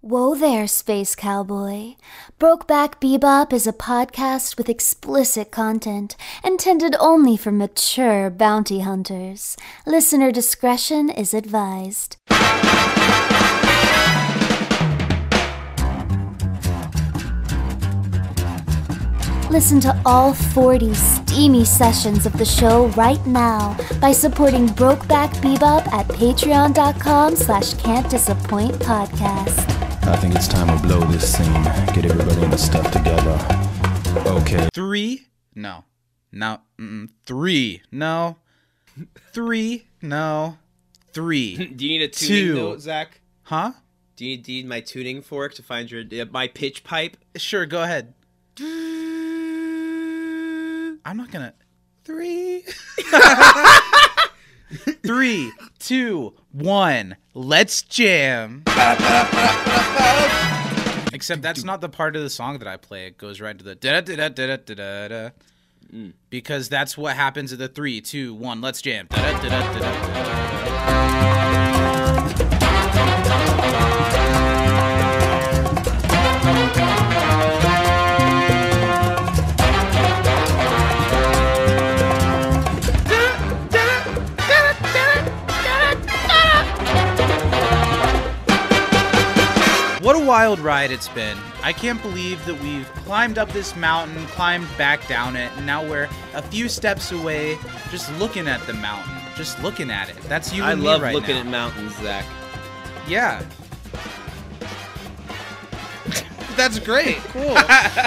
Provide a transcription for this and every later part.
Whoa there, Space Cowboy. Brokeback Bebop is a podcast with explicit content intended only for mature bounty hunters. Listener discretion is advised. Listen to all 40 steamy sessions of the show right now by supporting Brokeback Bebop at patreon.com/can'tdisappointpodcast. I think it's time to blow this scene. Get everybody in the stuff together. Okay. 3? No. No. 3. No. 3. No. 3. Do you need a tuning 2. note, Zach? Huh? Do you need my tuning fork to find my pitch pipe? Sure, go ahead. I'm not gonna. 3. 3, 2, 1. Let's jam. Except that's not the part of the song that I play. It goes right to the da da da da da da da. Because that's what happens at the 3, 2, 1. Let's jam. Da da da da da What a wild ride it's been. I can't believe that we've climbed up this mountain, climbed back down it, and now we're a few steps away just looking at the mountain. Just looking at it. That's you and me right now. I love looking at mountains, Zach. Yeah. That's great. Cool.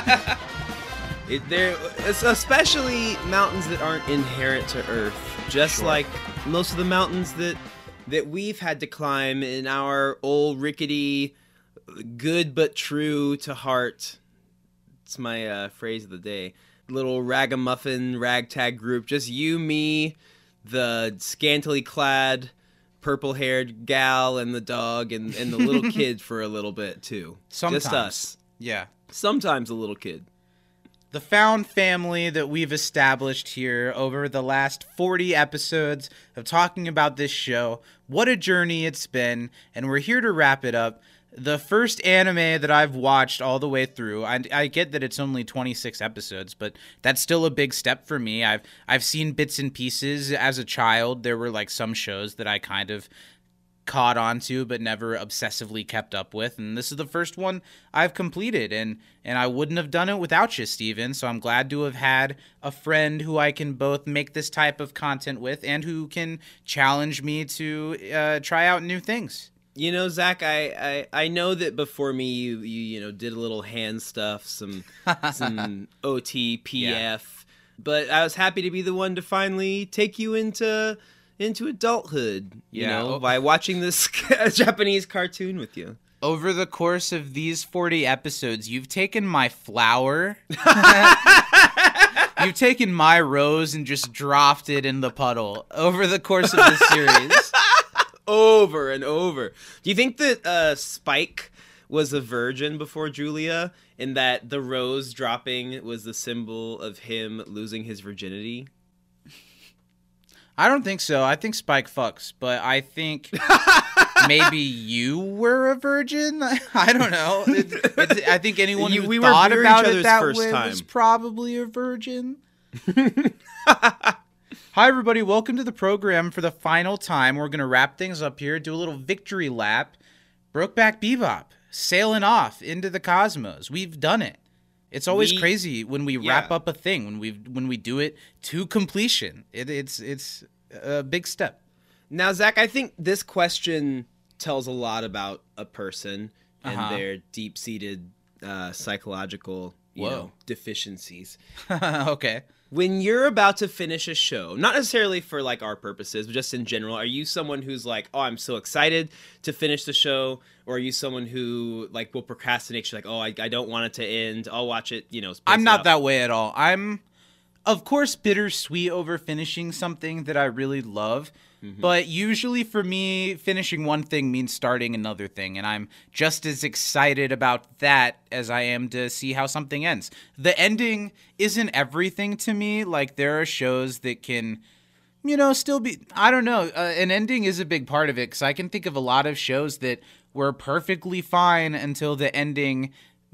It's especially mountains that aren't inherent to Earth. Just like most of the mountains that we've had to climb in our old rickety... good but true to heart. It's my phrase of the day. Little ragamuffin ragtag group. Just you, me, the scantily clad, purple-haired gal, and the dog, and the little kid for a little bit, too. Sometimes. Just us. Yeah. Sometimes a little kid. The found family that we've established here over the last 40 episodes of talking about this show. What a journey it's been, and we're here to wrap it up. The first anime that I've watched all the way through, I get that it's only 26 episodes, but that's still a big step for me. I've seen bits and pieces as a child. There were like some shows that I kind of caught onto but never obsessively kept up with, and this is the first one I've completed, and I wouldn't have done it without you, Steven, so I'm glad to have had a friend who I can both make this type of content with and who can challenge me to try out new things. You know, Zach, I know that before me you did a little hand stuff, some OTPF, but I was happy to be the one to finally take you into adulthood, you know, by watching this Japanese cartoon with you. Over the course of these 40 episodes, you've taken my flower, you've taken my rose and just dropped it in the puddle over the course of the series. Over and over. Do you think that Spike was a virgin before Julia, and that the rose dropping was the symbol of him losing his virginity? I don't think so. I think Spike fucks, but I think maybe you were a virgin? I don't know. I think anyone who thought about it that way was probably a virgin. Hi, everybody. Welcome to the program for the final time. We're going to wrap things up here, do a little victory lap. Brokeback Bebop, sailing off into the cosmos. We've done it. It's always crazy when we wrap up a thing, when we do it to completion. It's a big step. Now, Zach, I think this question tells a lot about a person and their deep-seated psychological deficiencies. Okay. When you're about to finish a show, not necessarily for like our purposes, but just in general, are you someone who's like, oh, I'm so excited to finish the show? Or are you someone who like will procrastinate? You're like, oh, I don't want it to end. I'll watch it, I'm not that way at all. I'm, of course, bittersweet over finishing something that I really love. Mm-hmm. But usually for me, finishing one thing means starting another thing. And I'm just as excited about that as I am to see how something ends. The ending isn't everything to me. Like, there are shows that can, still be, I don't know. An ending is a big part of it, because I can think of a lot of shows that were perfectly fine until the ending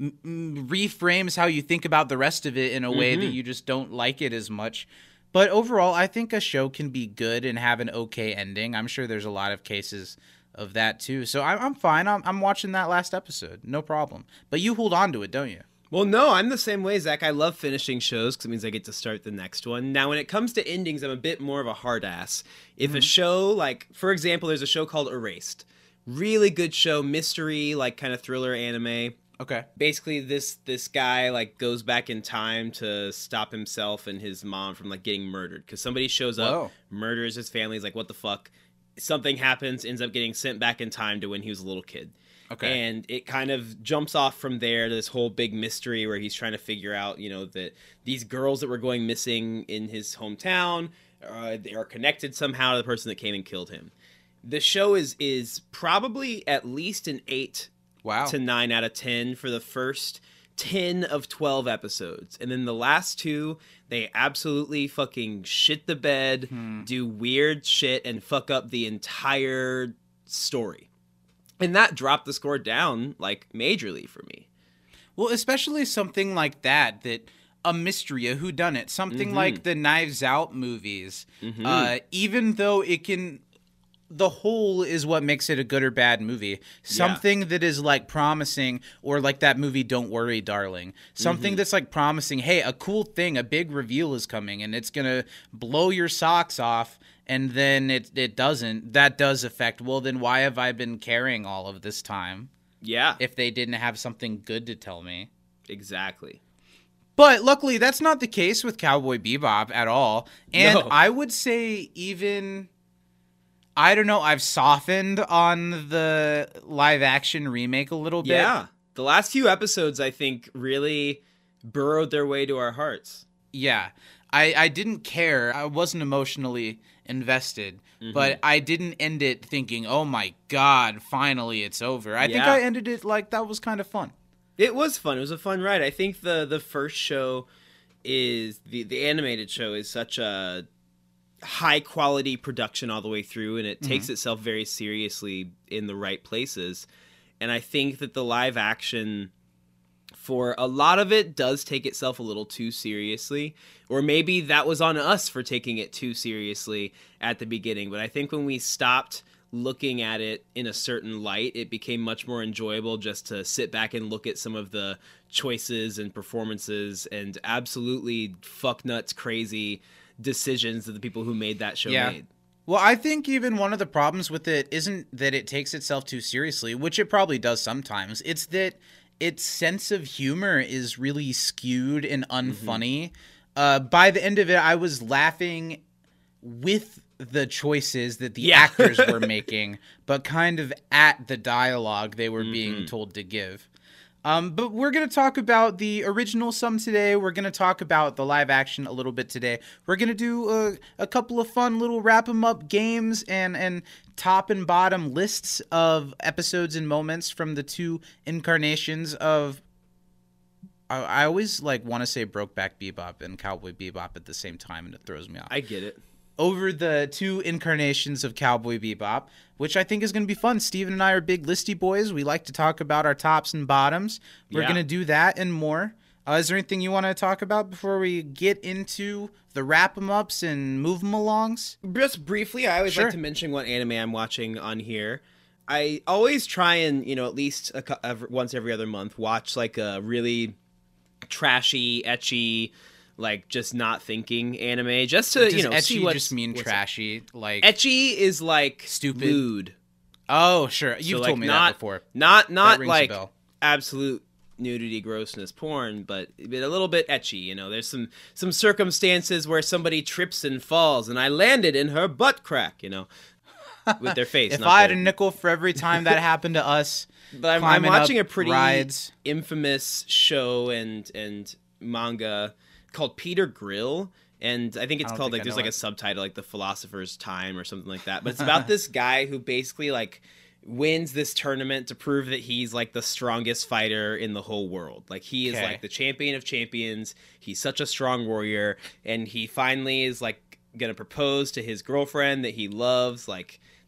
reframes how you think about the rest of it in a way that you just don't like it as much. But overall, I think a show can be good and have an okay ending. I'm sure there's a lot of cases of that too. So I'm fine. I'm watching that last episode. No problem. But you hold on to it, don't you? Well, no, I'm the same way, Zach. I love finishing shows because it means I get to start the next one. Now, when it comes to endings, I'm a bit more of a hard ass. If a show, like, for example, there's a show called Erased. Really good show, mystery, like, kind of thriller anime. Okay. Basically, this guy, like, goes back in time to stop himself and his mom from, like, getting murdered. Because somebody shows up, Whoa. murders his family. He's like, what the fuck? Something happens, ends up getting sent back in time to when he was a little kid. Okay. And it kind of jumps off from there to this whole big mystery where he's trying to figure out, you know, that these girls that were going missing in his hometown, they are connected somehow to the person that came and killed him. The show is probably at least an 8 Wow. to 9 out of 10 for the first 10 of 12 episodes. And then the last 2, they absolutely fucking shit the bed, do weird shit, and fuck up the entire story. And that dropped the score down, like, majorly for me. Well, especially something like that a mystery, a whodunit, something like the Knives Out movies, even though it can... The whole is what makes it a good or bad movie. Something that is like promising, or like that movie Don't Worry, Darling. Something that's like promising, hey, a cool thing, a big reveal is coming and it's going to blow your socks off, and then it doesn't. That does affect, well, then why have I been caring all of this time? Yeah. If they didn't have something good to tell me. Exactly. But luckily, that's not the case with Cowboy Bebop at all. And No. I would say even... I don't know, I've softened on the live-action remake a little bit. Yeah. The last few episodes, I think, really burrowed their way to our hearts. Yeah. I didn't care. I wasn't emotionally invested. But I didn't end it thinking, oh my God, finally it's over. I think Yeah. I ended it like that was kind of fun. It was fun. It was a fun ride. I think the first show is... The animated show is such a high quality production all the way through, and it takes itself very seriously in the right places. And I think that the live action, for a lot of it, does take itself a little too seriously, or maybe that was on us for taking it too seriously at the beginning. But I think when we stopped looking at it in a certain light, it became much more enjoyable just to sit back and look at some of the choices and performances and absolutely fucknuts crazy decisions that the people who made that show made. Well, I think even one of the problems with it isn't that it takes itself too seriously, which it probably does sometimes. It's that its sense of humor is really skewed and unfunny. By the end of it, I was laughing with the choices that the actors were making, but kind of at the dialogue they were being told to give. But we're going to talk about the original some today. We're going to talk about the live action a little bit today. We're going to do a couple of fun little wrap 'em up games and top and bottom lists of episodes and moments from the 2 incarnations of... I always want to say Brokeback Bebop and Cowboy Bebop at the same time, and it throws me off. I get it. Over the 2 incarnations of Cowboy Bebop, which I think is going to be fun. Steven and I are big listy boys. We like to talk about our tops and bottoms. We're going to do that and more. Is there anything you want to talk about before we get into the wrap-em-ups and move-em-alongs? Just briefly, I always like to mention what anime I'm watching on here. I always try and, at least once every other month, watch like a really trashy, ecchi, like just not thinking anime, just to Does see ecchi what's just mean trashy? Like ecchi is like stupid, lewd. Oh, sure, you've told me that before. Not That rings a like bell. absolute nudity, grossness, porn, but a little bit ecchi. There's some circumstances where somebody trips and falls, and I landed in her butt crack. With their face. If not I had their... a nickel for every time that happened to us, but I'm watching a pretty rides. infamous show and manga called Peter Grill, and I think it's called there's like a subtitle like The Philosopher's Time or something like that. But it's about this guy who basically like wins this tournament to prove that he's like the strongest fighter in the whole world. Like he is like the champion of champions. He's such a strong warrior, and he finally is like gonna propose to his girlfriend that he loves. Like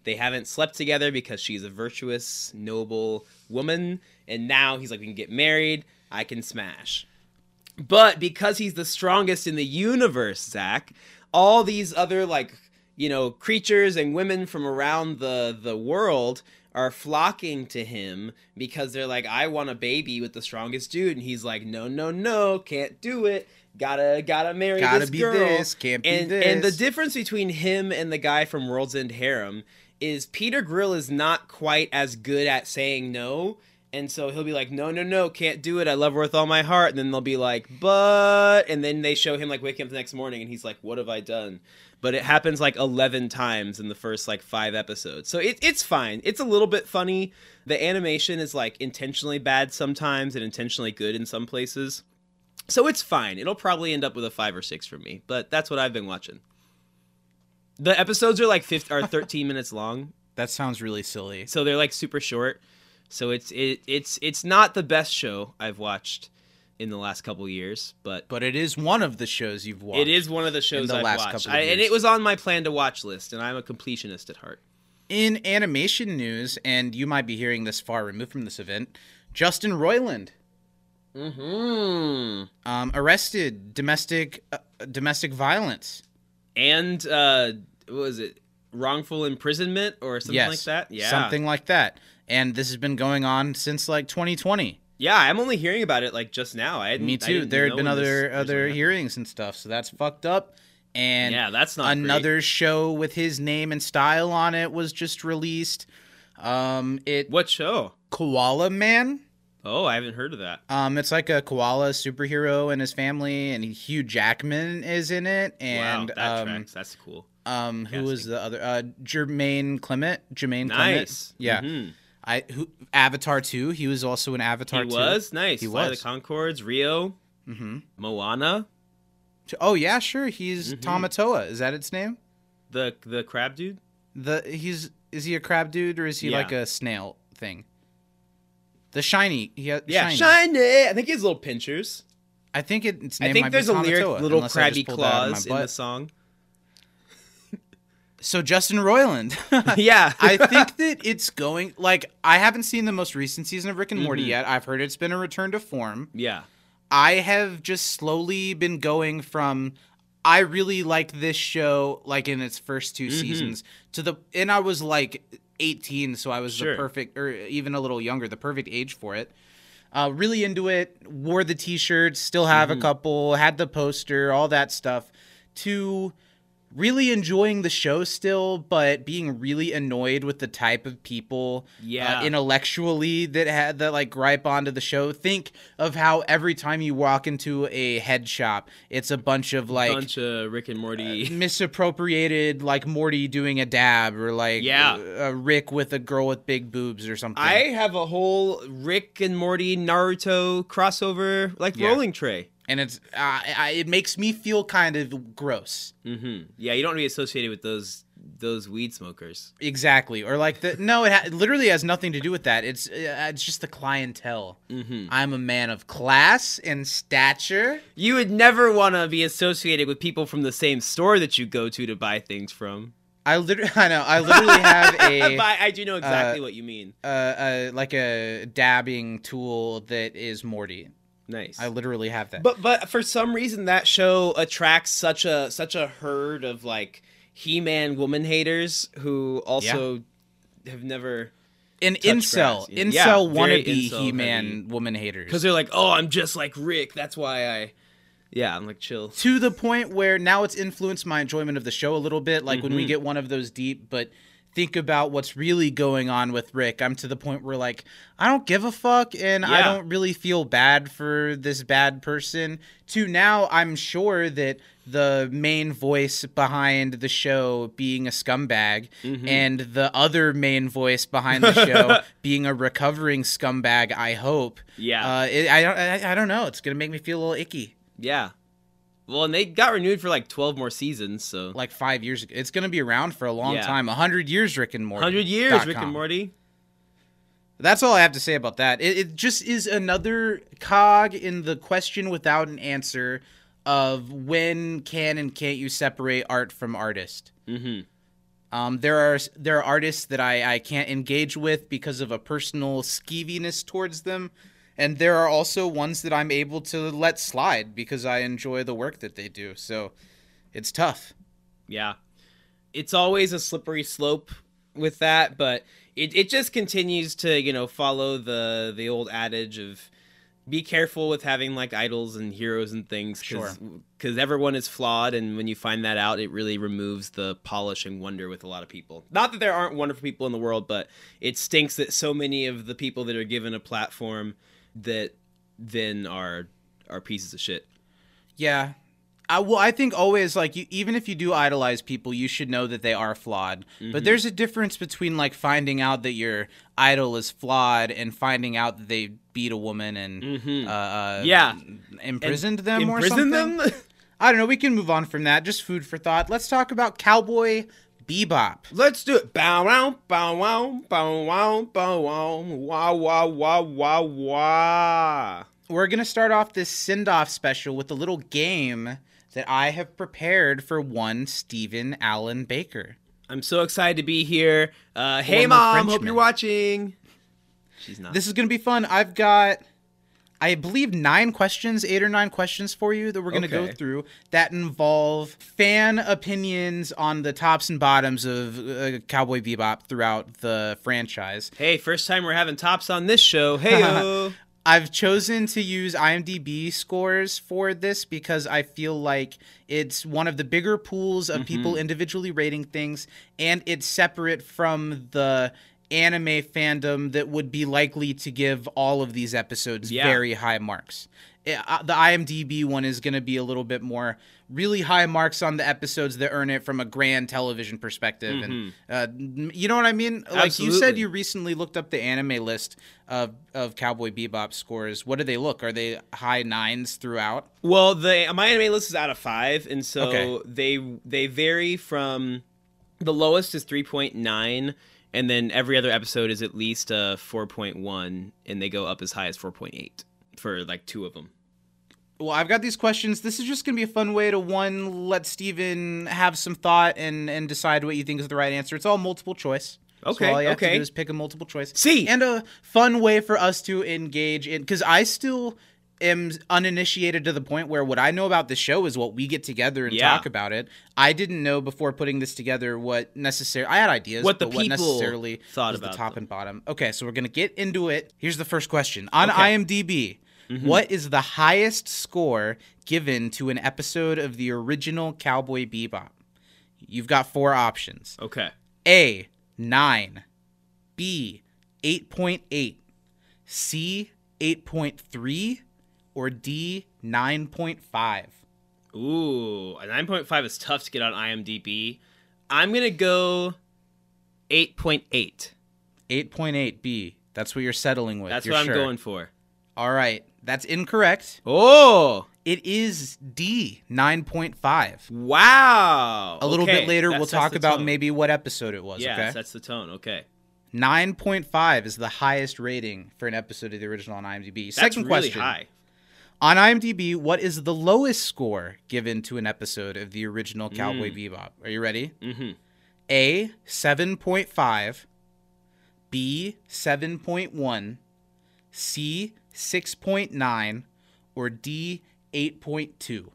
they haven't slept together because she's a virtuous, noble woman. And now he's like, we can get married. I can smash. But because he's the strongest in the universe, Zach, all these other, like, you know, creatures and women from around the world are flocking to him because they're like, I want a baby with the strongest dude. And he's like, no, can't do it. Gotta marry this girl. Can't be this. And the difference between him and the guy from World's End Harem is Peter Grill is not quite as good at saying no. And so he'll be like, no, can't do it. I love her with all my heart. And then they'll be like, but... And then they show him, like, waking up the next morning, and he's like, what have I done? But it happens, like, 11 times in the first, like, 5 episodes. So it's fine. It's a little bit funny. The animation is, like, intentionally bad sometimes and intentionally good in some places. So it's fine. It'll probably end up with a 5 or 6 for me. But that's what I've been watching. The episodes are, like, 13 minutes long. That sounds really silly. So they're, like, super short. So it's not the best show I've watched in the last couple years, but it is one of the shows you've watched. It is one of the shows I've watched, couple of years. and it was on my plan to watch list. And I'm a completionist at heart. In animation news, and you might be hearing this far removed from this event, Justin Roiland, arrested domestic violence, and what was it, wrongful imprisonment or something like that? Yeah, something like that. And this has been going on since, like, 2020. Yeah, I'm only hearing about it, like, just now. Me too. There had been other hearings and stuff, so that's fucked up. And yeah, that's not another great. show with his name and style on it was just released. What show? Koala Man. Oh, I haven't heard of that. It's like a koala superhero and his family, and Hugh Jackman is in it. And wow, that tracks. That's cool. Who was the other? Jermaine Clement. Nice. Yeah. Mm-hmm. Avatar 2. He was also in Avatar 2. He was nice. He Flight was. of the Conchords, Rio, Moana. Oh yeah, sure. He's Tamatoa. Is that its name? The crab dude. Is he a crab dude or is he like a snail thing? The shiny. Shiny. I think he has little pinchers. I think its name. I think might there's be a lyric, Tamatoa, little unless I crabby just pulled that out of my claws in butt. the song. So Justin Roiland. Yeah. I think that it's going, like, I haven't seen the most recent season of Rick and Morty yet. I've heard it's been a return to form. Yeah. I have just slowly been going from, I really liked this show, like, in its first 2 seasons, and I was, like, 18, so I was the perfect, or even a little younger, the perfect age for it. Really into it, wore the t-shirts, still have a couple, had the poster, all that stuff, to really enjoying the show still, but being really annoyed with the type of people intellectually that like gripe onto the show. Think of how every time you walk into a head shop, it's a bunch of Rick and Morty misappropriated, like Morty doing a dab, or like a Rick with a girl with big boobs or something. I have a whole Rick and Morty Naruto crossover rolling tray. And it's it makes me feel kind of gross. Mm-hmm. Yeah, you don't want to be associated with those weed smokers. Exactly, or like it literally has nothing to do with that. It's just the clientele. Mm-hmm. I'm a man of class and stature. You would never want to be associated with people from the same store that you go to buy things from. I literally have a. I do know exactly what you mean. Like a dabbing tool that is Morty. Nice. I literally have that. But for some reason that show attracts such a herd of like He-Man woman haters who also have never incel wannabe He-Man woman haters. Because they're like, oh, I'm just like Rick. That's why I'm like chill. To the point where now it's influenced my enjoyment of the show a little bit. Like when we get one of those deep, but think about what's really going on with Rick. I'm to the point where, like, I don't give a fuck, and I don't really feel bad for this bad person. To now, I'm sure that the main voice behind the show being a scumbag, and the other main voice behind the show being a recovering scumbag, I hope. Yeah. I don't know. It's going to make me feel a little icky. Yeah. Well, and they got renewed for like 12 more seasons, so. Like 5 years ago. It's going to be around for a long time. 100 years, Rick and Morty. 100 years, Rick and Morty. That's all I have to say about that. It just is another cog in the question without an answer of when can and can't you separate art from artist. Mm-hmm. There are artists that I can't engage with because of a personal skeeviness towards them, and there are also ones that I'm able to let slide because I enjoy the work that they do. So it's tough. Yeah. It's always a slippery slope with that, but it just continues to, follow the old adage of be careful with having like idols and heroes and things because everyone is flawed, and when you find that out, it really removes the polish and wonder with a lot of people. Not that there aren't wonderful people in the world, but it stinks that so many of the people that are given a platform that then are pieces of shit. Yeah. I think always, like, even if you do idolize people, you should know that they are flawed. Mm-hmm. But there's a difference between, like, finding out that your idol is flawed and finding out that they beat a woman and imprisoned them or something. Them? I don't know. We can move on from that. Just food for thought. Let's talk about Cowboy Bebop. Let's do it. Bow wow, bow wow, bow wow, bow wow, wah wah wah wah wah. We're gonna start off this send-off special with a little game that I have prepared for one Stephen Allen Baker. I'm so excited to be here. Hey, Mom, hope you're watching. She's not. This is going to be fun. I've got, I believe, 8 or 9 questions for you that we're going to go through that involve fan opinions on the tops and bottoms of Cowboy Bebop throughout the franchise. Hey, first time we're having tops on this show. Hey-o. I've chosen to use IMDb scores for this because I feel like it's one of the bigger pools of people individually rating things, and it's separate from the anime fandom that would be likely to give all of these episodes very high marks. The IMDb one is going to be a little bit more really high marks on the episodes that earn it from a grand television perspective. And you know what I mean? Like Absolutely. You said you recently looked up the anime list of Cowboy Bebop scores. What do they look? Are they high 9s throughout? Well, my anime list is out of 5, and so they vary from the lowest is 3.9, and then every other episode is at least 4.1, and they go up as high as 4.8 for like 2 of them. Well, I've got these questions. This is just going to be a fun way to, let Steven have some thought and decide what you think is the right answer. It's all multiple choice. Okay, so all you have to do is pick a multiple choice. See! And a fun way for us to engage in, because I still am uninitiated to the point where what I know about the show is what we get together and talk about it. I didn't know before putting this together what necessarily, I had ideas, what but what necessarily thought was about the top them. and bottom. Okay, so we're going to get into it. Here's the first question. On IMDb, what is the highest score given to an episode of the original Cowboy Bebop? You've got 4 options. Okay. A, 9. B, 8.8. C, 8.3. Or D, 9.5. Ooh, a 9.5 is tough to get on IMDb. I'm going to go 8.8. 8.8, B. That's what you're settling with. That's what I'm going for. All right. That's incorrect. Oh! It is D, 9.5. Wow! A little bit later, we'll talk about maybe what episode it was, okay? That's the tone, okay. 9.5 is the highest rating for an episode of the original on IMDb. Second really question. High. On IMDb, what is the lowest score given to an episode of the original Cowboy Bebop? Are you ready? Mm-hmm. A, 7.5. B, 7.1. C, 6.9. Or D, 8.2.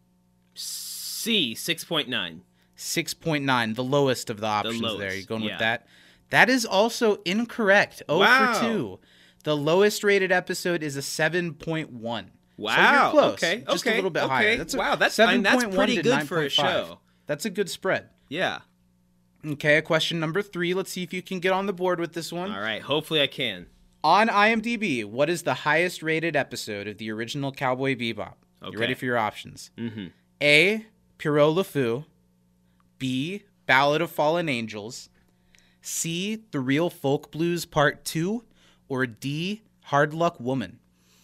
C, 6.9. 6.9, the lowest of the options there. You going with that? That is also incorrect. 0 for 2. The lowest rated episode is a 7.1. Wow. So you're close. Okay. Just a little bit higher. That's pretty good for a show. That's a good spread. Yeah. Okay, question number 3. Let's see if you can get on the board with this one. All right. Hopefully I can. On IMDb, what is the highest rated episode of the original Cowboy Bebop? Okay. You ready for your options? Mm-hmm. A, Pierrot Le Fou. B, Ballad of Fallen Angels. C, The Real Folk Blues Part 2. Or D, Hard Luck Woman.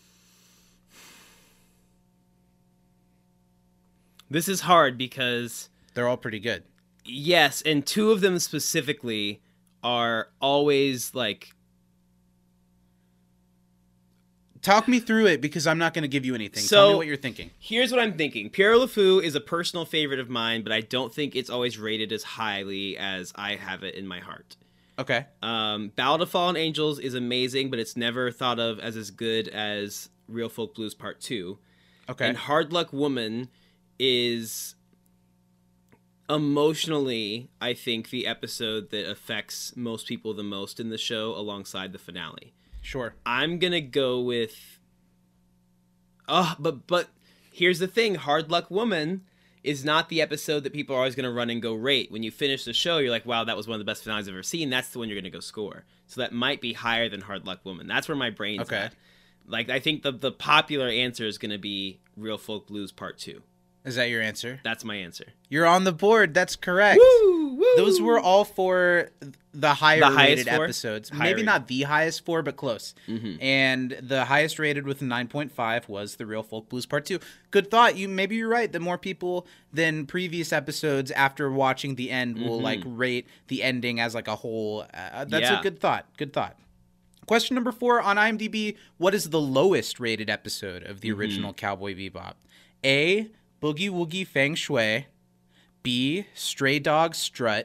This is hard because they're all pretty good. Yes, and 2 of them specifically are always like Talk me through it because I'm not going to give you anything. So, Tell me what you're thinking. Here's what I'm thinking. Pierre LeFou is a personal favorite of mine, but I don't think it's always rated as highly as I have it in my heart. Okay. Ballad of Fallen Angels is amazing, but it's never thought of as good as Real Folk Blues Part 2. Okay. And Hard Luck Woman is emotionally, I think, the episode that affects most people the most in the show alongside the finale. Sure. I'm going to go with... But here's the thing. Hard Luck Woman is not the episode that people are always going to run and go rate. When you finish the show, you're like, wow, that was one of the best finales I've ever seen. That's the one you're going to go score. So that might be higher than Hard Luck Woman. That's where my brain's at. Like, I think the popular answer is going to be Real Folk Blues Part 2. Is that your answer? That's my answer. You're on the board. That's correct. Woo! Woo! Those were all for the higher rated four? episodes. Higher Maybe rated. not the highest four, but close. Mm-hmm. And the highest rated with a 9.5 was the Real Folk Blues Part 2. Good thought. Maybe you're right. The more people than previous episodes after watching the end will like rate the ending as like a whole. That's a good thought. Good thought. Question number 4 on IMDb. What is the lowest rated episode of the original Cowboy Bebop? A, Boogie Woogie Feng Shui. B, Stray Dog Strut.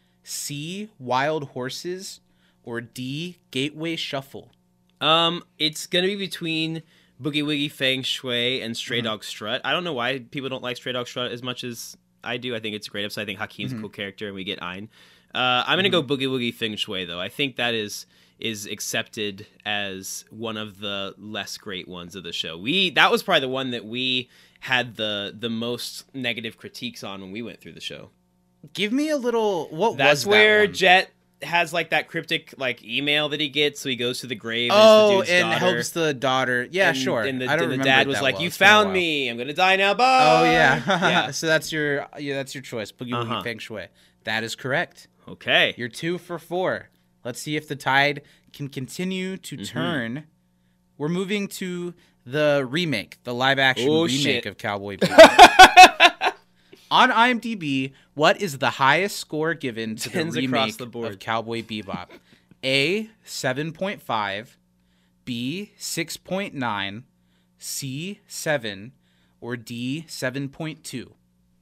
C, Wild Horses. Or D, Gateway Shuffle. It's going to be between Boogie Woogie Feng Shui and Stray Dog Strut. I don't know why people don't like Stray Dog Strut as much as I do. I think it's a great episode. I think Hakeem's a cool character and we get Ein. I'm going to go Boogie Woogie Feng Shui, though. I think that is accepted as one of the less great ones of the show. That was probably the one that we had the most negative critiques on when we went through the show. Give me a little. That's was where that one? Jet has like that cryptic like email that he gets, so he goes to the grave. Oh, and, it's the and dude's daughter. helps the daughter. Yeah, And- sure. And the, I don't and the remember dad it was that like, well. "You It's been a found while. me. I'm gonna die now. Bye." Oh yeah. Yeah. So that's your choice. Boogie Woogie Uh-huh. Feng Shui. That is correct. Okay. You're 2 for 4. Let's see if the tide can continue to turn. We're moving to the remake, the live action remake shit. of Cowboy Bebop. On IMDb, what is the highest score given to the Tens across remake the board. of Cowboy Bebop? A, 7.5, B, 6.9, C, 7, or D, 7.2?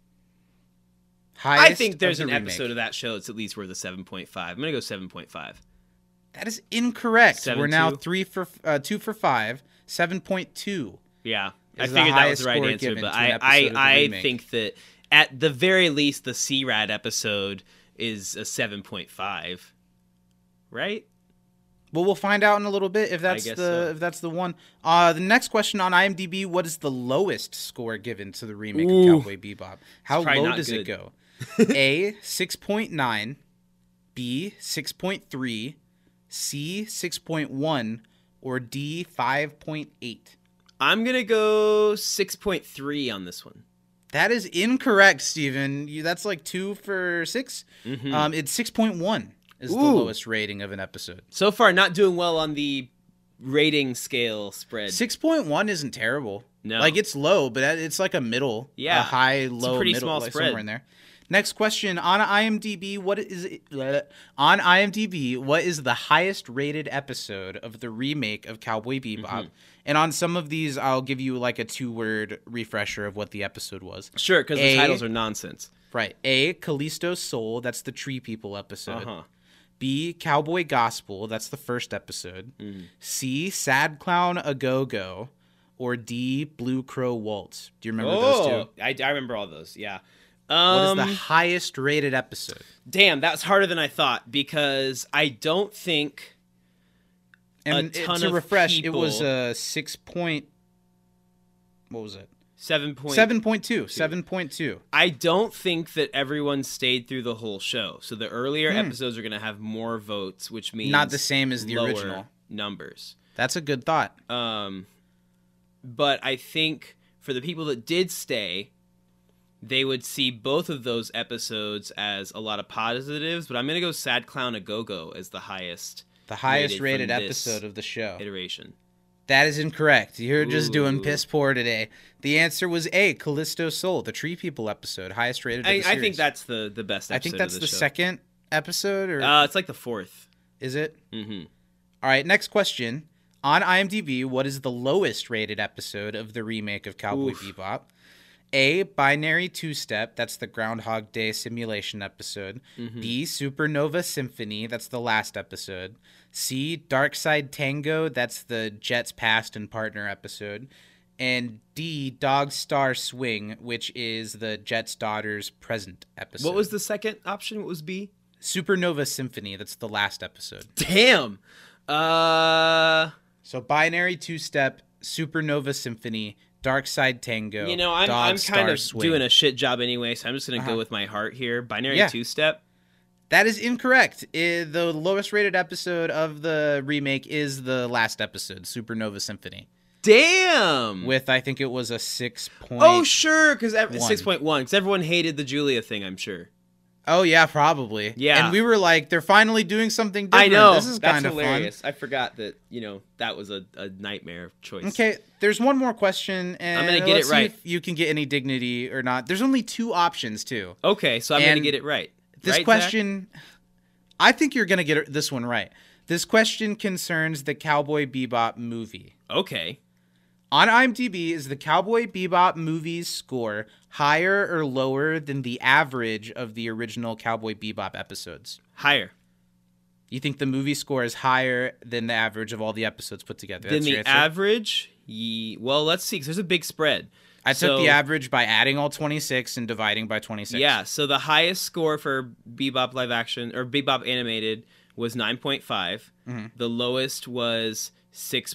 I think there's an episode of that show that's at least worth a 7.5. I'm gonna go 7.5. That is incorrect. We're now 7.2? 2 for 5, 7.2. Yeah, I Is the figured that was highest the right score answer, given but to an episode of the I remake. think that at the very least the C-Rad episode is a 7.5, right? Well, we'll find out in a little bit if that's guess the so. if that's the one. The next question on IMDb: what is the lowest score given to the remake Ooh. of Cowboy Bebop? How probably low not does it good. go? A, 6.9, B, 6.3, C, 6.1, or D, 5.8? I'm gonna go 6.3 on this one. That is incorrect, Steven. That's like 2 for 6. It's 6.1 is the Ooh. lowest rating of an episode. So far, not doing well on the rating scale spread. 6.1 isn't terrible. No. Like, it's low, but it's like a middle. Yeah. A high, It's a low, pretty middle, small like spread. somewhere in there. Next question. On IMDb, what is the highest rated episode of the remake of Cowboy Bebop? And on some of these, I'll give you like a 2-word refresher of what the episode was. Sure, because the A- titles are nonsense. Right. A, Callisto's Soul. That's the Tree People episode. Uh-huh. B, Cowboy Gospel. That's the first episode. C, Sad Clown A Go-Go. Or D, Blue Crow Waltz. Do you remember those two? I remember all those, yeah. What is the highest rated episode? Damn, that was harder than I thought, because I don't think And ton to of refresh, it was people- a 6 point. What was it? 7.2. 7.2. 7.2. I don't think that everyone stayed through the whole show. So the earlier episodes are going to have more votes, which means Not the same as the lower original. numbers. That's a good thought. But I think for the people that did stay, they would see both of those episodes as a lot of positives. But I'm going to go Sad Clown A Go-Go as the highest The highest rated rated from this episode of the show. iteration. That is incorrect. You're just doing Ooh. piss poor today. The answer was A, Callisto Soul, the Tree People episode, highest rated of the I series. think that's the best episode I think that's of the show. second episode, or It's like the fourth. is it? Mm-hmm. All right, next question. On IMDb, what is the lowest rated episode of the remake of Cowboy Bebop? A, Binary Two-Step, that's the Groundhog Day simulation episode. B, Supernova Symphony, that's the last episode. C, Dark Side Tango, that's the Jet's Past and Partner episode. And D, Dog Star Swing, which is the Jet's Daughter's Present episode. What was the second option? What was B? Supernova Symphony, that's the last episode. Damn! So Binary Two-Step, Supernova Symphony, Dark Side Tango. You know, I'm kind of Swing. doing a shit job anyway, so I'm just going to go with my heart here. Binary Two-Step. That is incorrect. The lowest rated episode of the remake is the last episode, Supernova Symphony. Damn! With, I think it was a 6. Oh, sure, because 6.1, because everyone hated the Julia thing, I'm sure. Oh, yeah, probably. Yeah. And we were like, they're finally doing something different. I know. This is kind of hilarious. fun. I forgot that, that was a nightmare choice. Okay, there's one more question, and I'm going to get it right. See if you can get any dignity or not. There's only 2 options, too. Okay, so I'm going to get it right. This right, question, Zach? I think you're going to get this one right. This question concerns the Cowboy Bebop movie. Okay. On IMDb, is the Cowboy Bebop movie's score higher or lower than the average of the original Cowboy Bebop episodes? Higher. You think the movie score is higher than the average of all the episodes put together? Than the average? Well, let's see, because there's a big spread. I took the average by adding all 26 and dividing by 26. Yeah, so the highest score for Bebop live action, or Bebop animated, was 9.5. Mm-hmm. The lowest was 6.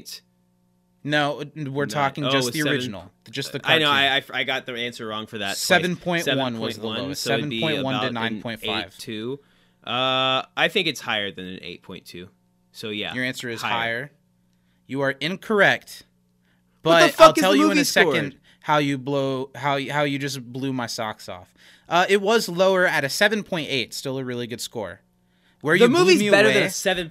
No, we're talking just the original. Just the cartoon. I know, I got the answer wrong for that. 7.1 was the lowest. So 7.1 to 9.5. 8.2. I think it's higher than an 8.2. So yeah. Your answer is higher. You are incorrect. But what the fuck I'll tell you in a second scored? how you just blew my socks off. It was lower at a 7.8, still a really good score. The movie's better than a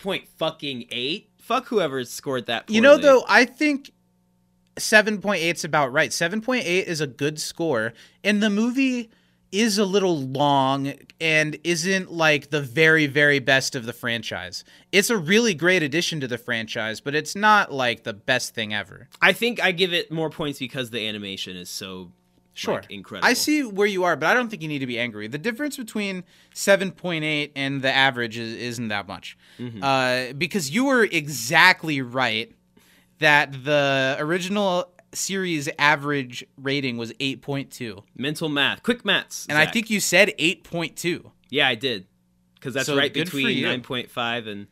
7.8. Fuck whoever scored that poorly. You know, though, I think 7.8 is about right. 7.8 is a good score, and the movie is a little long and isn't like the very, very best of the franchise. It's a really great addition to the franchise, but it's not like the best thing ever. I think I give it more points because the animation is so incredible. I see where you are, but I don't think you need to be angry. The difference between 7.8 and the average isn't that much. Mm-hmm. Because you were exactly right that the original series average rating was 8.2. Mental math. Quick maths. And Zach. I think you said 8.2. Yeah, I did. Because that's right between 9.5 and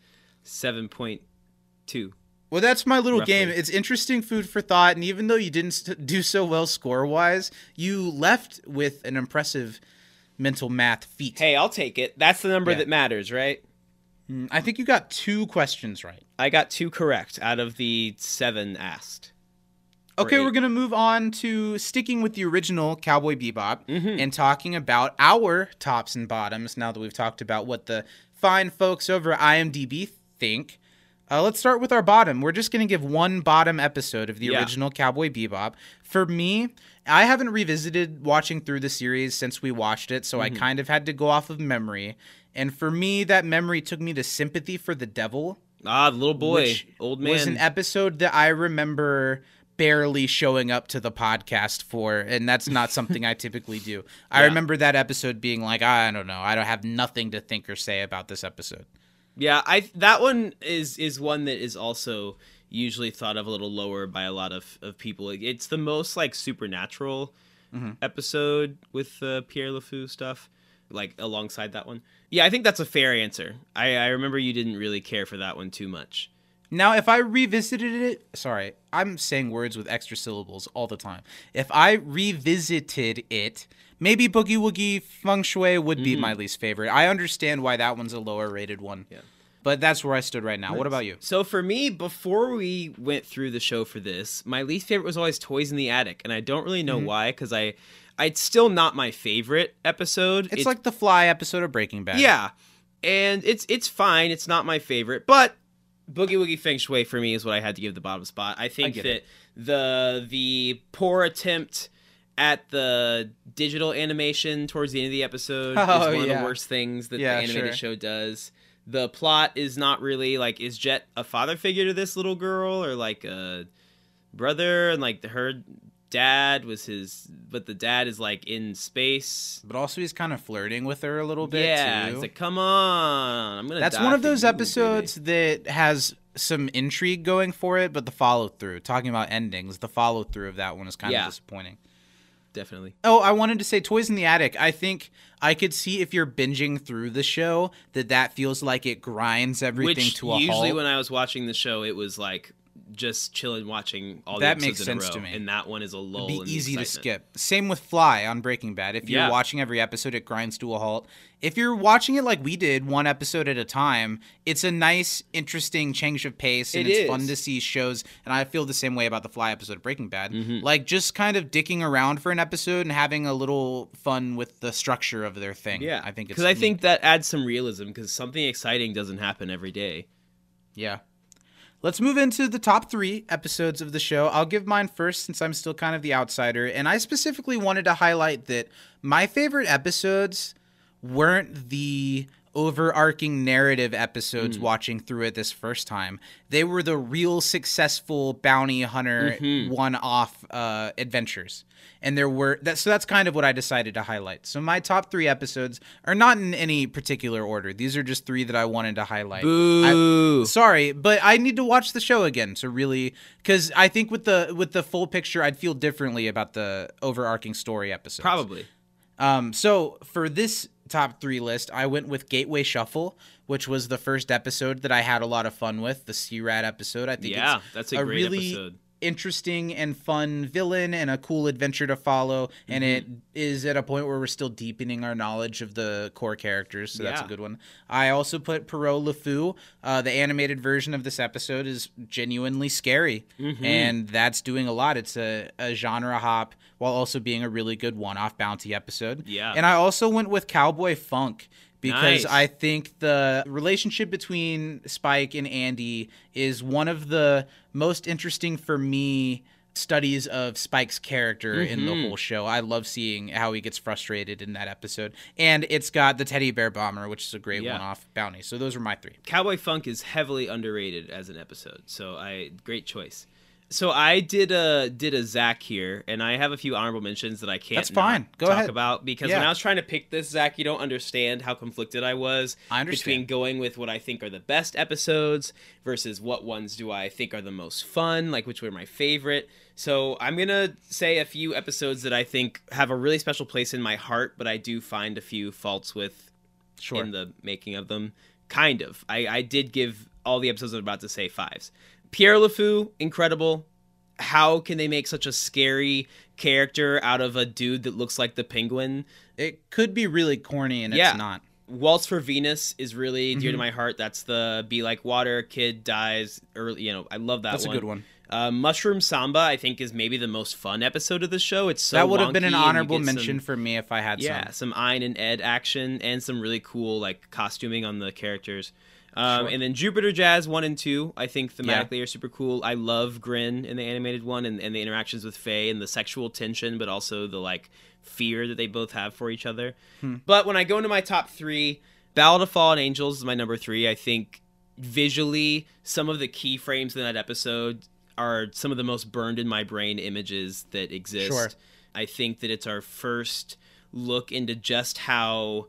7.2. Well, that's my little game. It's interesting food for thought, and even though you didn't do so well score-wise, you left with an impressive mental math feat. Hey, I'll take it. That's the number that matters, right? I think you got 2 questions right. I got 2 correct out of the 7 asked. Okay, we're going to move on to sticking with the original Cowboy Bebop and talking about our tops and bottoms now that we've talked about what the fine folks over at IMDb think. Let's start with our bottom. We're just going to give one bottom episode of the original Cowboy Bebop. For me, I haven't revisited watching through the series since we watched it, so I kind of had to go off of memory. And for me, that memory took me to Sympathy for the Devil. Ah, the little boy, old man. Was an episode that I remember barely showing up to the podcast for, and that's not something I typically do. I remember that episode being like, I don't know, I don't have nothing to think or say about this episode. Yeah, that one is one that is also usually thought of a little lower by a lot of people. It's the most like supernatural episode with Pierre LeFou stuff, like alongside that one. Yeah, I think that's a fair answer. I remember you didn't really care for that one too much. Now, if I revisited it, sorry, I'm saying words with extra syllables all the time. If I revisited it, maybe Boogie Woogie Feng Shui would be my least favorite. I understand why that one's a lower rated one. Yeah. But that's where I stood right now. Nice. What about you? So for me, before we went through the show for this, my least favorite was always Toys in the Attic. And I don't really know why, because it's still not my favorite episode. It's like the Fly episode of Breaking Bad. Yeah. And it's fine. It's not my favorite. But Boogie Woogie Feng Shui for me is what I had to give the bottom spot. I think that the poor attempt at the digital animation towards the end of the episode is one of the worst things that the animated show does. The plot is not really like, is Jet a father figure to this little girl or like a brother, and like her dad was but the dad is like in space, But also he's kind of flirting with her a little bit yeah, too. he's like, come on, I'm gonna That's die one of for those you, episodes baby. that has some intrigue going for it, but the follow through, talking about endings, the follow through of that one is kind of disappointing. Definitely. Oh, I wanted to say Toys in the Attic. I think I could see if you're binging through the show that feels like it grinds everything Which to a halt. usually when I was watching the show, it was like just chilling watching all the That episodes makes in a sense row, to me. and that one is a lull. It'd in be the easy to excitement. skip. Same with Fly on Breaking Bad. If you're Yeah. watching every episode, it grinds to a halt. If you're watching it like we did, one episode at a time, it's a nice, interesting change of pace, and It it's is. fun to see shows. And I feel the same way about the Fly episode of Breaking Bad. Mm-hmm. Like just kind of dicking around for an episode and having a little fun with the structure of their thing. Yeah, I think it's because I neat. think that adds some realism because something exciting doesn't happen every day. Yeah. Let's move into the top 3 episodes of the show. I'll give mine first since I'm still kind of the outsider. And I specifically wanted to highlight that my favorite episodes weren't the overarching narrative episodes watching through it this first time. They were the real successful bounty hunter one-off adventures. And so that's kind of what I decided to highlight. So my top 3 episodes are not in any particular order. These are just 3 that I wanted to highlight. Boo! Sorry, but I need to watch the show again to really, because I think with the full picture, I'd feel differently about the overarching story episodes. Probably. So for this top 3 list, I went with Gateway Shuffle, which was the first episode that I had a lot of fun with, the Sea-Rat episode. I think Yeah, it's that's a great really episode. interesting and fun villain and a cool adventure to follow, and it is at a point where we're still deepening our knowledge of the core characters, so that's a Yeah. good one. I also put Perot LeFou. The animated version of this episode is genuinely scary, and that's doing a lot. It's a genre hop while also being a really good one-off bounty episode. Yeah. And I also went with Cowboy Funk, because Nice. I think the relationship between Spike and Andy is one of the most interesting for me studies of Spike's character in the whole show. I love seeing how he gets frustrated in that episode. And it's got the teddy bear bomber, which is a great Yeah. one-off bounty. So those are my 3. Cowboy Funk is heavily underrated as an episode, so great choice. So I did a Zach here, and I have a few honorable mentions that I can't That's fine. not Go talk ahead. about because Yeah. when I was trying to pick this, Zach, you don't understand how conflicted I was I understand. between going with what I think are the best episodes versus what ones do I think are the most fun, like which were my favorite. So I'm gonna say a few episodes that I think have a really special place in my heart, but I do find a few faults with Sure. in the making of them. Kind of. I did give all the episodes I'm about to say 5s. Pierre LeFou, incredible. How can they make such a scary character out of a dude that looks like the Penguin? It could be really corny, and Yeah. it's not. Waltz for Venus is really dear to Mm-hmm. my heart. That's the Be Like Water, kid dies early. I love that That's one. a good one. Mushroom Samba, I think, is maybe the most fun episode of the show. It's so That would have been an wonky, and you honorable get mention some- for me if I had Yeah, some. some Ein and Ed action and some really cool like costuming on the characters. Sure. And then Jupiter Jazz 1 and 2, I think thematically are super cool. I love Grin in the animated one and the interactions with Faye and the sexual tension, but also the like fear that they both have for each other. But when I go into my top 3, Ballad of Fallen Angels is my number 3. I think visually some of the keyframes in that episode are some of the most burned in my brain images that exist. Sure. I think that it's our first look into just how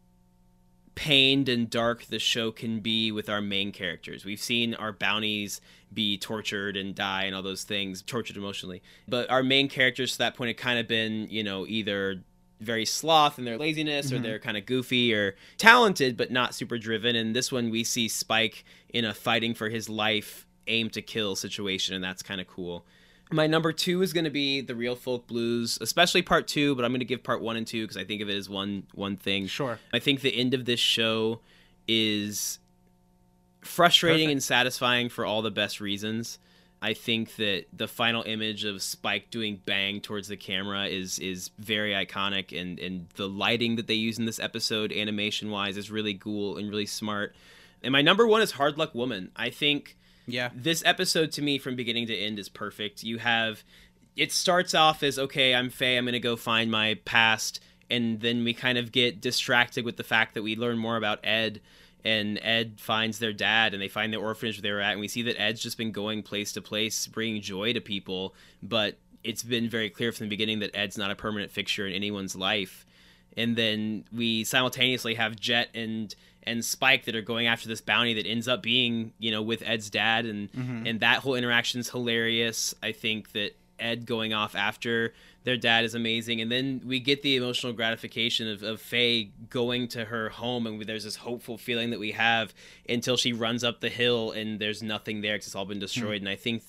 pained and dark the show can be with our main characters. We've seen our bounties be tortured and die and all those things, tortured emotionally. But our main characters to that point have kind of been, either very sloth in their laziness or they're kind of goofy or talented but not super driven. And this one we see Spike in a fighting for his life, aim to kill situation, and that's kind of cool. My number 2 is going to be the Real Folk Blues, especially part 2, but I'm going to give part 1 and 2 because I think of it as one thing. Sure. I think the end of this show is frustrating Perfect. and satisfying for all the best reasons. I think that the final image of Spike doing bang towards the camera is very iconic, and the lighting that they use in this episode, animation-wise, is really cool and really smart. And my number 1 is Hard Luck Woman. I think Yeah. this episode to me from beginning to end is perfect. It starts off as, okay, I'm Faye, I'm going to go find my past, and then we kind of get distracted with the fact that we learn more about Ed, and Ed finds their dad, and they find the orphanage where they were at, and we see that Ed's just been going place to place, bringing joy to people, but it's been very clear from the beginning that Ed's not a permanent fixture in anyone's life. And then we simultaneously have Jet and Spike that are going after this bounty that ends up being, with Ed's dad, and that whole interaction's hilarious. I think that Ed going off after their dad is amazing, and then we get the emotional gratification of Faye going to her home, and there's this hopeful feeling that we have until she runs up the hill and there's nothing there because it's all been destroyed. And I think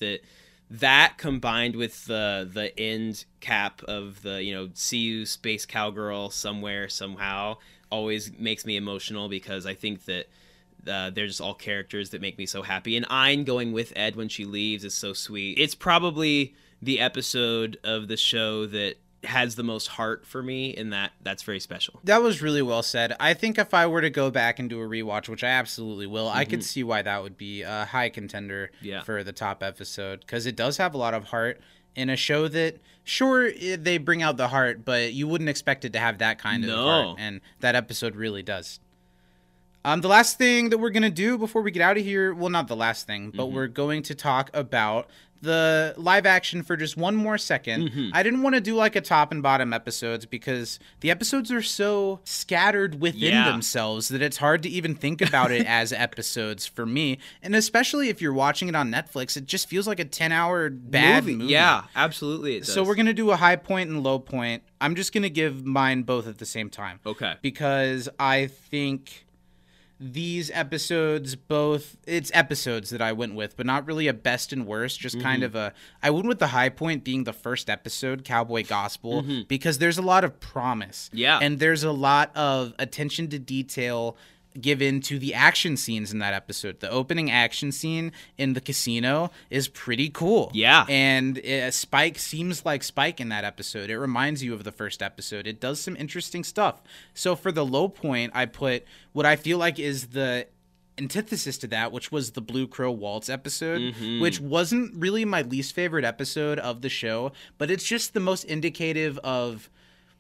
that combined with the end cap of the see you space cowgirl somewhere somehow always makes me emotional, because I think that they're just all characters that make me so happy. And Ein going with Ed when she leaves is so sweet. It's probably the episode of the show that has the most heart for me, and that's very special. That was really well said. I think if I were to go back and do a rewatch, which I absolutely will, I could see why that would be a high contender for the top episode, because it does have a lot of heart in a show that, sure, they bring out the heart, but you wouldn't expect it to have that kind of heart, and that episode really does. The last thing that we're going to do before we get out of here, well, not the last thing, but we're going to talk about the live action for just one more second. I didn't want to do like a top and bottom episodes because the episodes are so scattered within themselves that it's hard to even think about it as episodes for me. And especially if you're watching it on Netflix, it just feels like a 10-hour bad movie. Yeah, absolutely it does. So we're going to do a high point and low point. I'm just going to give mine both at the same time. Okay. Because I think these episodes it's episodes that I went with, but not really a best and worst, just kind of I went with the high point being the first episode, Cowboy Gospel, because there's a lot of promise. Yeah. And there's a lot of attention to detail given to the action scenes in that episode. The opening action scene in the casino is pretty cool. Yeah. And Spike seems like Spike in that episode. It reminds you of the first episode. It does some interesting stuff. So for the low point, I put what I feel like is the antithesis to that, which was the Blue Crow Waltz episode, which wasn't really my least favorite episode of the show, but it's just the most indicative of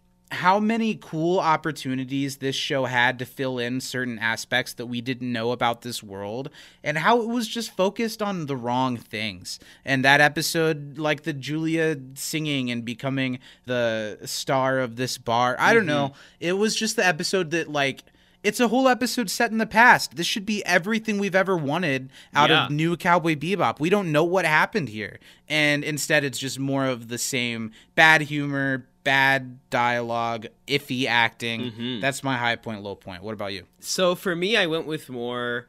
how many cool opportunities this show had to fill in certain aspects that we didn't know about this world, and how it was just focused on the wrong things. And that episode, like the Julia singing and becoming the star of this bar, I don't know. It was just the episode that, like, it's a whole episode set in the past. This should be everything we've ever wanted out of new Cowboy Bebop. We don't know what happened here. And instead, it's just more of the same bad humor, bad dialogue, iffy acting. That's my high point, low point. What about you? So for me, I went with more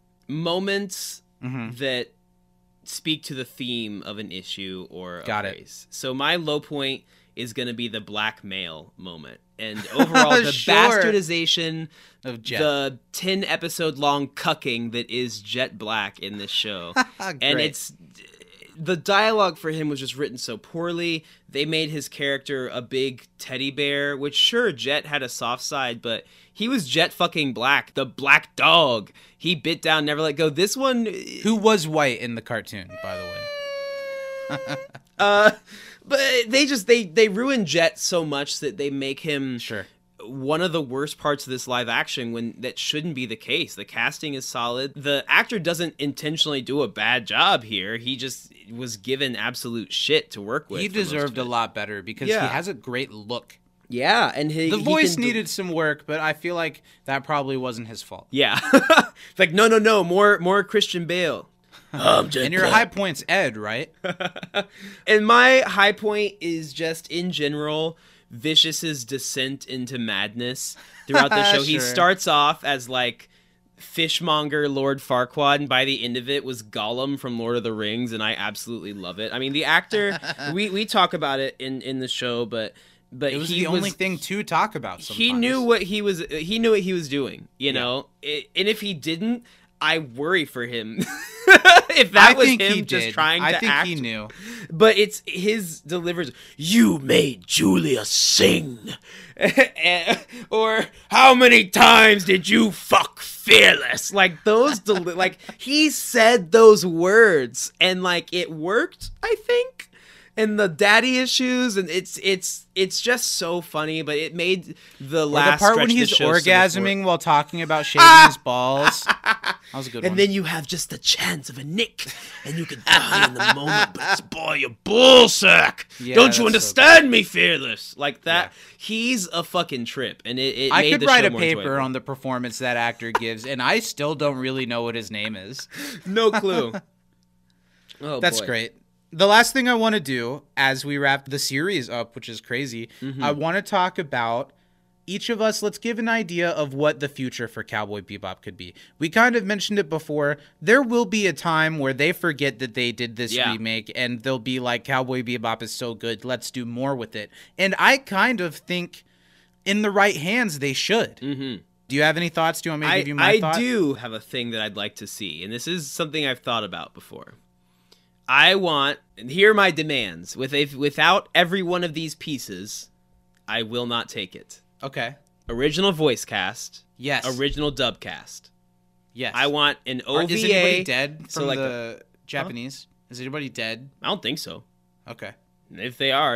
moments that speak to the theme of an issue or a phrase. So my low point is going to be the black male moment. And overall, the bastardization of Jet. The 10-episode long cucking that is Jet Black in this show. And it's the dialogue for him was just written so poorly. They made his character a big teddy bear, which sure, Jet had a soft side, but he was Jet fucking Black, the black dog. He bit down, never let go. This one, who was white in the cartoon, by the way. But they ruin Jet so much that they make him one of the worst parts of this live action, when that shouldn't be the case. The casting is solid. The actor doesn't intentionally do a bad job here. He just was given absolute shit to work with. He deserved a lot better because he has a great look. Yeah, and the voice needed some work, but I feel like that probably wasn't his fault. Yeah. It's like, no, more Christian Bale. And your high point's Ed, right? And my high point is just, in general, Vicious's descent into madness throughout the show. He starts off as, like, fishmonger Lord Farquaad, and by the end of it was Gollum from Lord of the Rings, and I absolutely love it. I mean, the actor, we talk about it in the show, but it was the only thing to talk about sometimes. He knew what he was doing, you know? And if he didn't, I worry for him. If that was him just trying to act. I think he knew. But it's his delivery. You made Julia sing. Or how many times did you fuck Fearless? Like those, like he said those words and like it worked, I think. and the daddy issues, and it's just so funny. But it made the Or last the part stretch when of the he's show so much more- orgasming while talking about shaving his balls. That was a good one. And then you have just the chance of a nick, and you could die in the moment, but it's boy, you bullsack. Yeah, Don't that's you so understand me, fearless? Like that. Yeah. He's a fucking trip, and it I made could the write show a more paper enjoyable. on the performance that actor gives, and I still don't really know what his name is. No clue. Oh, That's boy. great. The last thing I want to do as we wrap the series up, which is crazy, Mm-hmm. I want to talk about each of us. Let's give an idea of what the future for Cowboy Bebop could be. We kind of mentioned it before. There will be a time where they forget that they did this Yeah. remake, and they'll be like, Cowboy Bebop is so good, let's do more with it. And I kind of think in the right hands they should. Mm-hmm. Do you have any thoughts? Do you want me to give you my thought? I do have a thing that I'd like to see, and this is something I've thought about before. I want, and here are my demands. Without every one of these pieces, I will not take it. Okay. Original voice cast. Yes. Original dub cast. Yes. I want an OVA. Is anybody dead from so like the Japanese? Is anybody dead? I don't think so. Okay. If they are,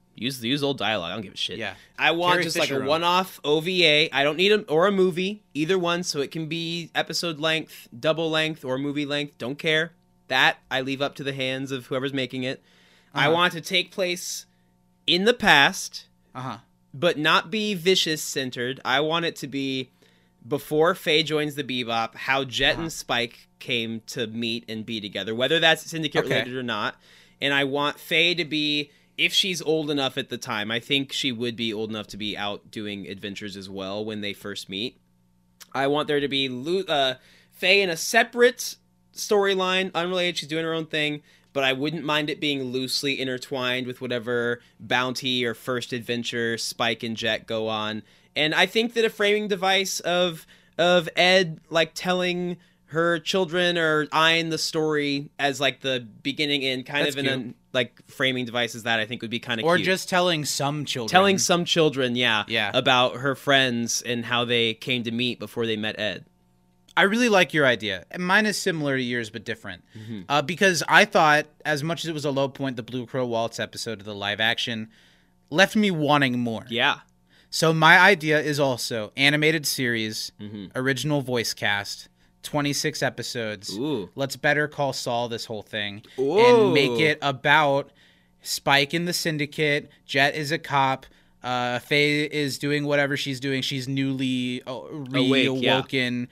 use old dialogue. I don't give a shit. Yeah. I want Carrie just Fisher like a wrote. one-off OVA. I don't need a movie, either one, so it can be episode length, double length, or movie length. Don't care. That I leave up to the hands of whoever's making it. I Uh-huh. want it to take place in the past, Uh-huh. but not be Vicious centered. I want it to be before Faye joins the Bebop, how Jet and Spike came to meet and be together, whether that's Syndicate Okay. related or not. And I want Faye to be, if she's old enough at the time, I think she would be old enough to be out doing adventures as well when they first meet. I want there to be Faye in a separate storyline, unrelated. She's doing her own thing, but I wouldn't mind it being loosely intertwined with whatever bounty or first adventure Spike and Jet go on. And I think that a framing device of Ed like telling her children or eyeing the story as like the beginning and kind That's of in a cute. like framing device as that, I think would be kind of Or cute. just telling some children. Telling some children, yeah, Yeah. about her friends and how they came to meet before they met Ed. I really like your idea. Mine is similar to yours, but different. Mm-hmm. Because I thought, as much as it was a low point, the Blue Crow Waltz episode of the live action left me wanting more. Yeah. So my idea is also animated series, Mm-hmm. original voice cast, 26 episodes. Ooh. Let's Better Call Saul this whole thing Ooh. and make it about Spike in the Syndicate, Jet is a cop, Faye is doing whatever she's doing. She's newly reawoken.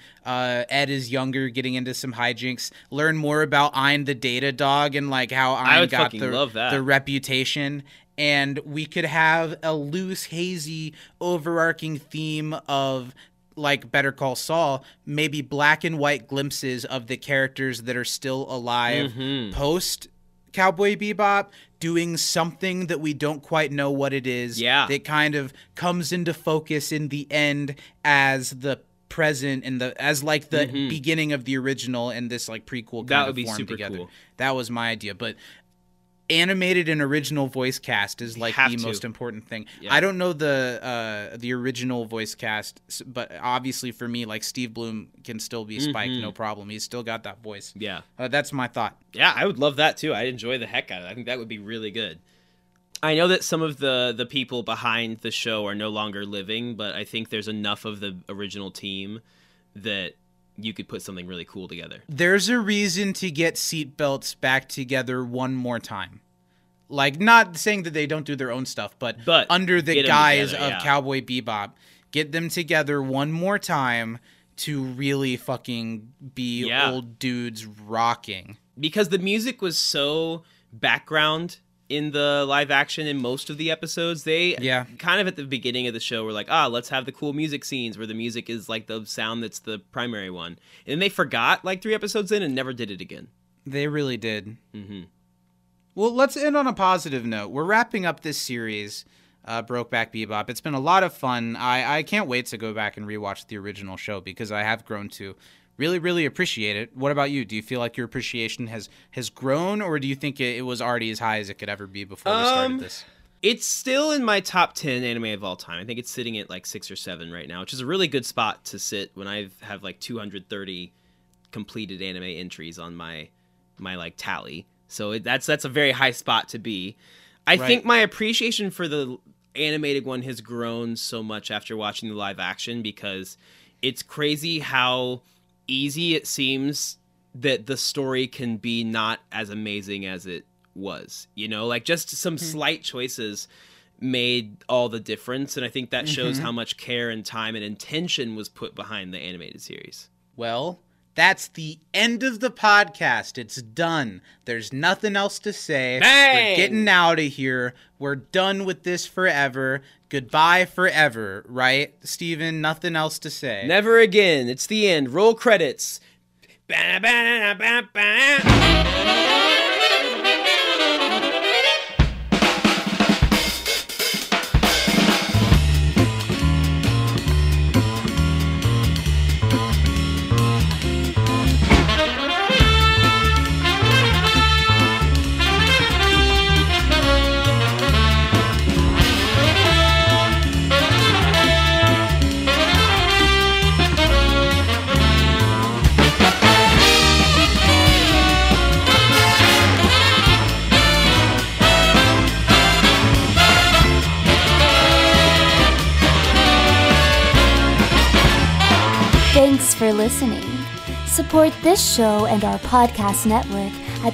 Ed is younger, getting into some hijinks. Learn more about Ein the Data Dog and like how Ein would got fucking love that. the reputation. And we could have a loose, hazy, overarching theme of like Better Call Saul, maybe black and white glimpses of the characters that are still alive post Cowboy Bebop, doing something that we don't quite know what it is. Yeah. That kind of comes into focus in the end as the present and as like the beginning of the original and this like prequel kind That of would be form super together. cool. That was my idea, but animated and original voice cast is like have the to. most important thing. Yeah. I don't know the original voice cast, but obviously for me, like Steve Bloom can still be Spike, no problem. He's still got that voice. Yeah. That's my thought. Yeah, I would love that too. I'd enjoy the heck out of it. I think that would be really good. I know that some of the people behind the show are no longer living, but I think there's enough of the original team that you could put something really cool together. There's a reason to get Seatbelts back together one more time. Like, not saying that they don't do their own stuff, but under the get 'em guise together, of yeah. Cowboy Bebop, get them together one more time to really fucking be Yeah. old dudes rocking. Because the music was so background in the live action in most of the episodes. They kind of at the beginning of the show were like, let's have the cool music scenes where the music is like the sound that's the primary one. And they forgot like 3 episodes in and never did it again. They really did. Mm-hmm. Well, let's end on a positive note. We're wrapping up this series, Brokeback Bebop. It's been a lot of fun. I can't wait to go back and rewatch the original show because I have grown to really, really appreciate it. What about you? Do you feel like your appreciation has grown, or do you think it was already as high as it could ever be before we started this? It's still in my top 10 anime of all time. I think it's sitting at like 6 or 7 right now, which is a really good spot to sit when I have like 230 completed anime entries on my like tally. So that's a very high spot to be. I think my appreciation for the animated one has grown so much after watching the live action, because it's crazy how easy it seems that the story can be not as amazing as it was. Like just some slight choices made all the difference, and I think that shows how much care and time and intention was put behind the animated series. Well, that's the end of the podcast. It's done. There's nothing else to say. Bang! We're getting out of here. We're done with this forever. Goodbye forever, right, Steven? Nothing else to say. Never again. It's the end. Roll credits. Thanks for listening. Support this show and our podcast network at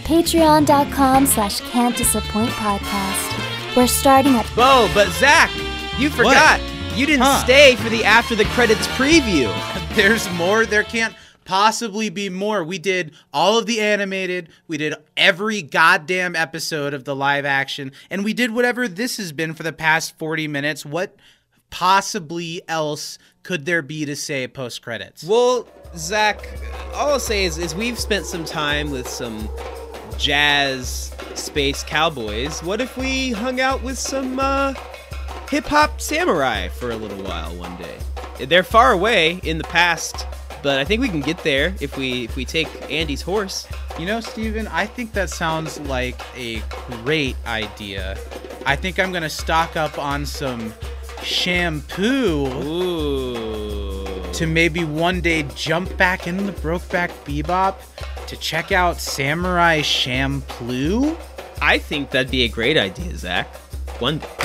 patreon.com/can'tdisappointpodcast. We're starting at... Whoa, but Zach, you forgot. You didn't stay for the after the credits preview. There's more. There can't possibly be more. We did all of the animated. We did every goddamn episode of the live action. And we did whatever this has been for the past 40 minutes. What possibly else could there be to say post credits? Well, Zach, all I'll say is we've spent some time with some jazz space cowboys. What if we hung out with some hip-hop samurai for a little while one day? They're far away in the past, but I think we can get there if we take Andy's horse. Steven, I think that sounds like a great idea. I think I'm going to stock up on some shampoo. Ooh. To maybe one day jump back into the Brokeback Bebop to check out Samurai Champloo. I think that'd be a great idea, Zach. One day.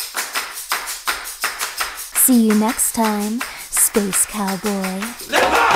See you next time, Space Cowboy.